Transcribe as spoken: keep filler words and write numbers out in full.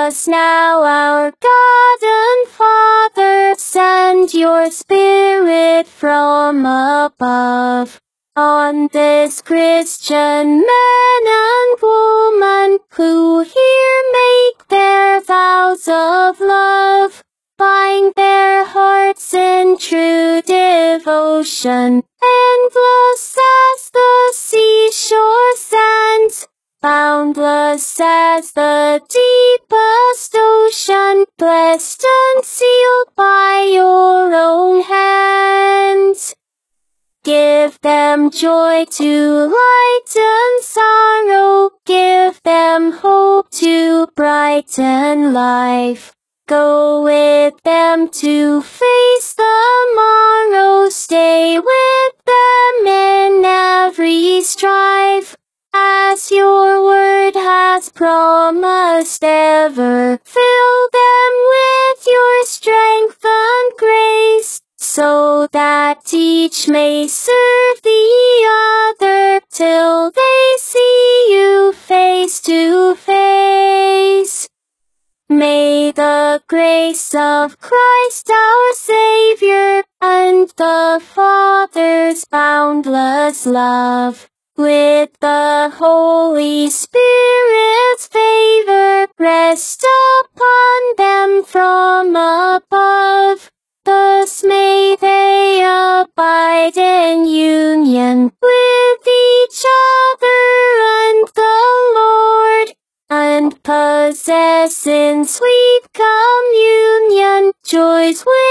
us now, our God and Father, send your Spirit from above on this Christian man and woman who here make their vows of love. Bind their hearts in true devotion, endless as the seashore sands, boundless as the deepest ocean, blessed and sealed by your own hands. Give them joy to lighten sorrow, give them hope to brighten life. Go with them to face the morrow, stay with them in every strife. As your word has promised ever, fill them with your strength and grace, so that each may serve the other till they see you face to face. May the grace of Christ our Savior, and the Father's boundless love, with the Holy Spirit's favor, rest upon them from above. Thus may they abide in union with each other and the Lord, and possess in sweet communion joys with